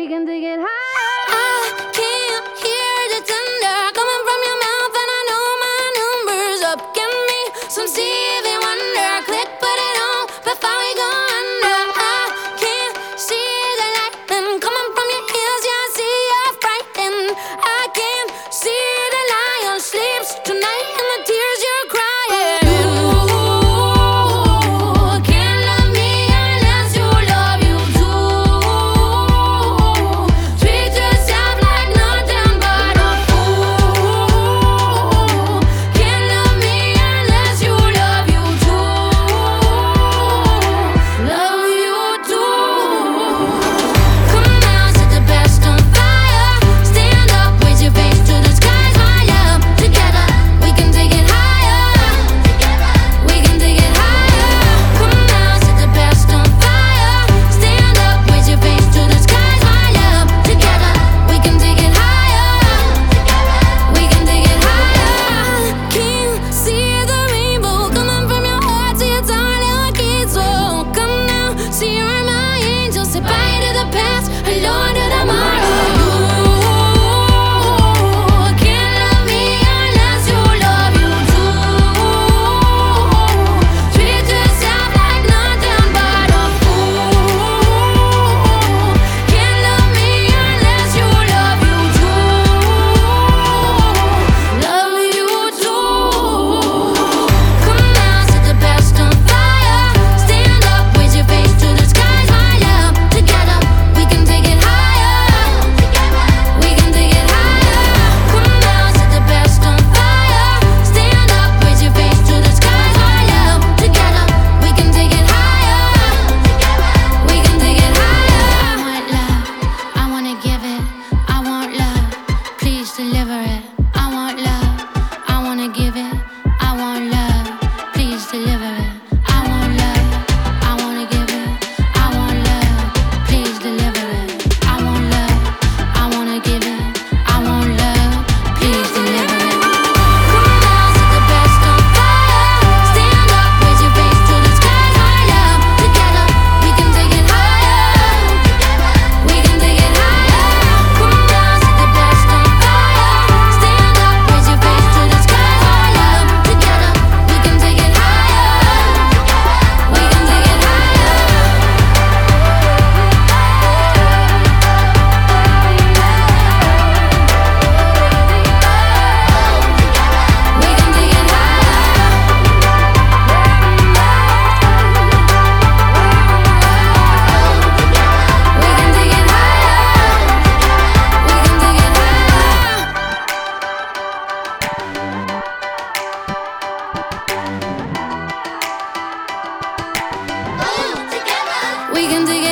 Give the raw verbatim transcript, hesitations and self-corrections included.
can take it higher. I can't hear the thunder coming from your mouth, and I know my number's up. Give me some Stevie Wonder, click, put it on before we go under. I can't see the lightning coming from your ears, yeah, I see you're frightened. I can't see the lion sleeps tonight and the tears you're crying. Ooh, can't love me unless you love you too. Treat yourself like nothing but a fool. Can't love me unless you love you too. Love you too. Come now, set the best on fire. Stand up, raise your face to the skies higher. Together, we can take it higher. We can take it higher. Come now, set the best on fire. Stand up, raise your face to the skies higher. Together, we can take it higher. We can take it higher. Can't see the rainbow coming from your heart, see it's all your kids. So come now, see you're my angel. Say bye to the past, hello to tomorrow. Can't love me unless you love you too. Treat yourself like nothing but a fool. Can't love me unless you love you too. Love you too. Come now, set the best on fire. Stand up, raise your face to the skies higher. Together, we can take it higher. We can take it higher. Come now, set the best on fire. Stand up, raise your face to the skies higher. Together, we can take it higher. We can take it higher. I want love, I wanna give it. I want love, please deliver it. I want love, I wanna give it. I want love, please deliver it. I want love, I wanna give it. I want love, please deliver it. I want love, I wanna give it. I want love, please deliver it. Come now, set the best on fire. Stand up, raise your face to the skies higher. Together, we can take it higher. We can take it higher. Come now, set the best on fire. Stand up, raise your face to the skies higher. Together, we can take it higher. We can take it higher. We can take it higher. We can take it higher. We can take it higher. We can take it